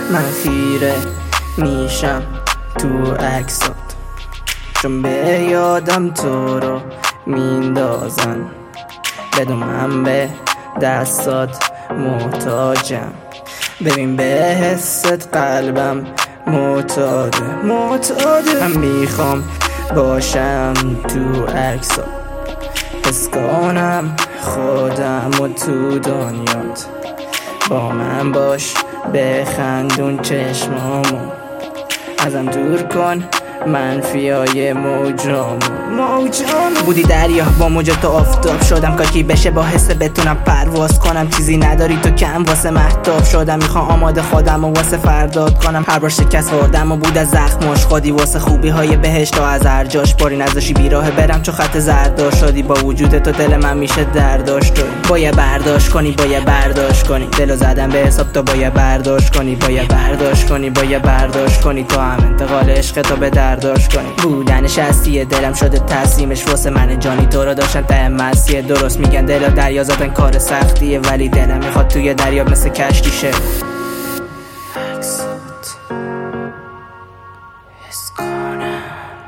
من خیره میشم تو عکسات، چون به یادم تو رو میندازن. بدون من به دستات محتاجم، ببین به حست قلبم معتاده. من میخوام باشم تو عکسات، حس کنم خودم و تو دنیات. با من باش بخندون چشمامو، ازم دور کن منفیای موجامو. بودی دریا با موج تو آفتاب شدم، کاکی بشه با حس بتونم پرواز کنم. چیزی نداری تو کم واسه مهتاب شدم، میخوام آماده خودم و واسه فرداد کنم. هر بار شکست خوردم و بود از زخماش خودی، واسه خوبی های بهشت و از هر جاش باری نذاشی بیراه برم چو خط زرد شدی. با وجود تو دل من میشه درداش تو، باید برداشت کنی باید برداشت کنی. دلو زدم به حساب تو باید برداشت کنی، باید برداشت کنی باید برداشت کنی. تو هم انتقال عشق تو به درداشت کنی. بودنش هستیه دلم شده تسلیمش، واسه من جانی تو رو داشتن ته مسیه. درست میگن دل دریا زدن کار سختیه، ولی دلم میخواد توی دریا مثل کشتی شه. عکسات حس کنم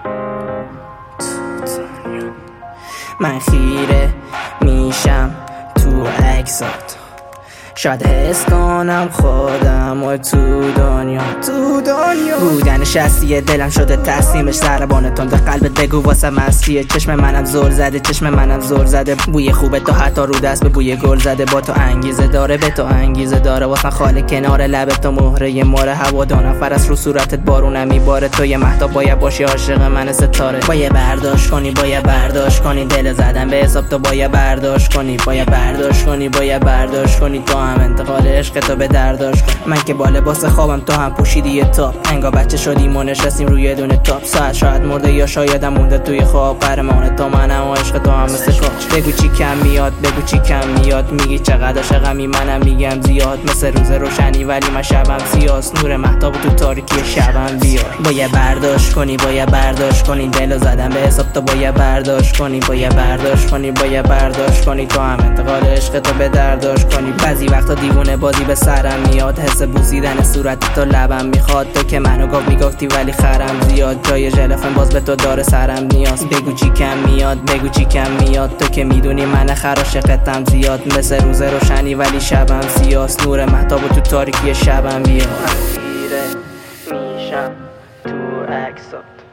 تو دنیا، من خیره میشم تو عکسات. شاید حس کنم خودم و تو دنیا بودنش هستیه دلم شده تسلیمش. ضربان تند قلبت بگو واسه مسیه. چشم منم زل زده چشم منم زل زده، بوی خوبه تو حتی رو دست به بوی گل زده. با تو انگیزه داره به تو انگیزه داره، واسه خاله کنار لبت تو مهره ماره. هوا دو نفر است رو صورتت بارونم میباره، تو یه مهتاب باید باشی عاشق من ستاره. باید برداشت کنی باید برداشت کنی، دل زدن به حساب تو باید برداشت کنی، باید برداشت کنی باید برداشت کنی. تو هم انتقال عشق تو به درداشت کن. من که با لباس خوابم تو هم پوشیدی یه تاپ، انگار بچه شدیم و نشستیم روی دونه تاپ. ساعت شاید مرده یا شایدم مونده توی خواب، قهرمان تو منم و عشق تو هم مثل کاش. بگو چی کم میاد بگو چی کم میاد، میگی چقدر عاشقمی منم میگم زیاد. مثل روز روشنی ولی من شبم سیاست، نور مهتاب تو تاریکی شبم بیار. باید برداشت کنی باید برداشت کنی، دلو زدم به حساب تو باید برداشت کنی، باید برداشت کنی باید برداشت کنی. تو هم انتقال عشق تو به درداشت کنی. بعضی وقتا دیوونه بازی به سرم میاد، حس بوسیدن صورت تو لبم میخواد. تو که منو میگفتی ولی خرم زیاد، جای ژلفن باز به تو داره سرم نیاز. بگو چی کم میاد بگو چی کم میاد، تو که میدونی من عاشقتم زیاد. مثل روز روشنی ولی شبم سیاست، نور مهتاب تو تاریکی شبم بیاد. من خیره میشم تو عکسات.